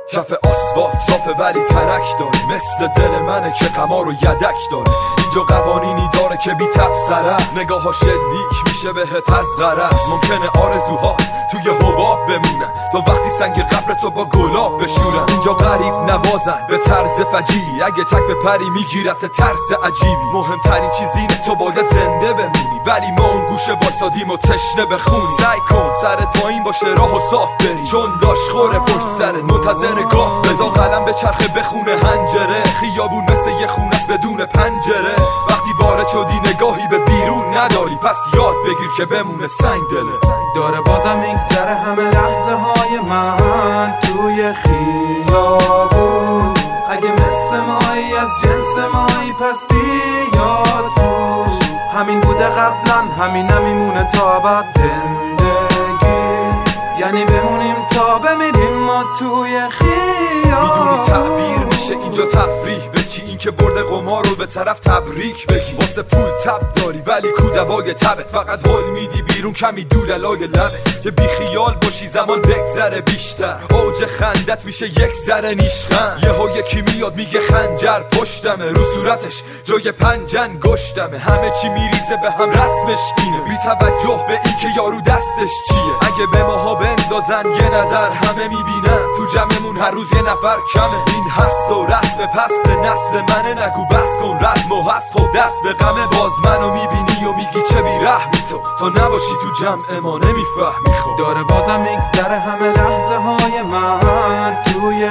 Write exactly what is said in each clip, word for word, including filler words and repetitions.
کف آسفالت صافه ولی ترک داره، مثل دل منه که غما رو یدک داره. اینجا قوانینی داره که بی تبصره است، نگاه‌ها شلیک میشه بهت از غرض. ممکنه آرزوهات توی حباب بمونن تا وقتی سنگ قبر تو با گلاب بشورن. اینجا غریب نوازن به طرز فجیعی، اگه تک به پری میگیرت طرز عجیبی. مهمترین چیز اینه تو باید زنده بمونی، ولی ما اون گوشه واسادیم و تشنه بخونی. سعی کن سرت پایین باشه راه و صاف بری، چون داش خوره پشت سرت منتظر گاه. بذار قلم به چرخه بخونه هنجره، خیابون مثل یه خونه است بدون پنجره. وقتی وارد شدی نگاهی به بیرون نداری، پس یاد بگیر که بمونه سنگ دله. داره بازم میگذره همه لحظه های من توی خیابون. اگه مثل مایی از جنس مایی پس بیاد توش. همین بوده قبلا همین نمیمونه تا ابد زندگی، یعنی بمونیم تا بمیریم ما توی خیابون. میدونی تعبیر میشه اینجا تفریح به چی؟ این که برده قمار رو به طرف تبریک بگی. واسه پول تب داری ولی کودوای تبت، فقط حل میدی بیرون کمی دوللای لبت. که بی خیال باشی زمان بگذره بیشتر، اوج خندت میشه یک ذره نیشخند. یهو یکی میاد میگه خنجر پشتمه، رو صورتش جای پنجن گشتمه. همه چی میریزه به هم رسمش اینه، بی توجه به این که یارو دستش چیه. اگه به ماها بندازن یه نظر همه میبینن، تو جمعمون هر روز یه نفر کمه. این هست و رسم پست نسل منه، نگو بس کن رسم و هست خود دست به غمه. باز منو میبینی و میگی چه بیرحمی تو، تا نباشی تو جمع ما نمیفهمی. خب داره بازم میگذره همه لحظه های من توی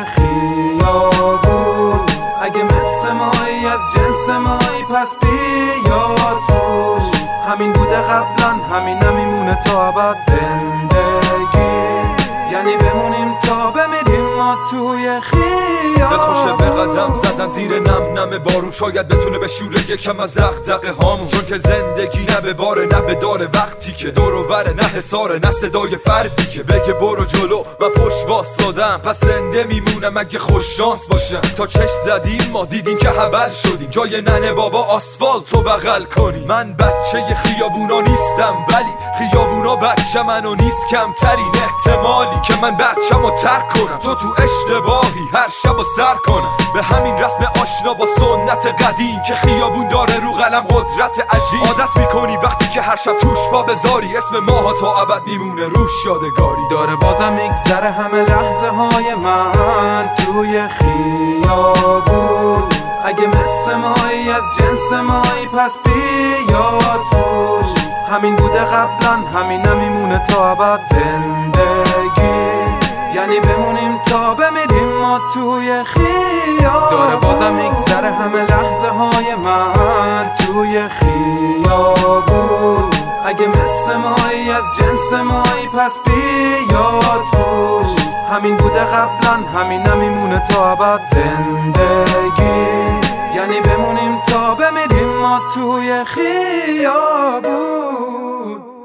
خیابون. اگه مثل مایی از جنس مایی پس بیاد توش. همین بوده قبلا همین نمیمونه تا ابد زندگی، یعنی بمونیم تا بمیریم ما توی خیابون. دل خوشه به قدم زدن زیر نم نم بارون، شاید بتونه بشوره یکم از دغدغه هامون. چون که زندگی نه به باره نه به داره، وقتی که دور و وره نه حساره نه صدای فردی که بگه برو جلو و پشت واسادم. پس زنده میمونم اگه خوش شانس باشم. تا چشم زدیم ما دیدیم که حول شدیم، جای ننه بابا آسفالت رو بغل کنیم. من بچه خیابونا نیستم ولی خیابونا بچه منو نیست کمترین احتمالی که من بچم رو ترک کنم. تو تو اشتباهی هر شب و سر کنم به همین رسم آشنا با سنت قدیم، که خیابون داره رو قلم قدرت عجیب. عادت میکنی وقتی که هر شب توش پا بذاری، اسم ماها تا ابد میمونه روش یادگاری. داره بازم میگذره همه لحظه های من توی خیابون. اگه مثل مایی از جنس مایی پس بیاد توش. همین بوده قبلا همین نمیمونه تا ابد زندگی، یعنی بمونیم تا بمیریم ما توی خیابون. داره بازم میگذره همه لحظه های من توی خیابون. اگه مثل مایی از جنس مایی پس بیاد توش. همین بوده قبلا همین نمیمونه تا ابد زندگی، یعنی بمونیم تا بمیریم ما توی خیابون.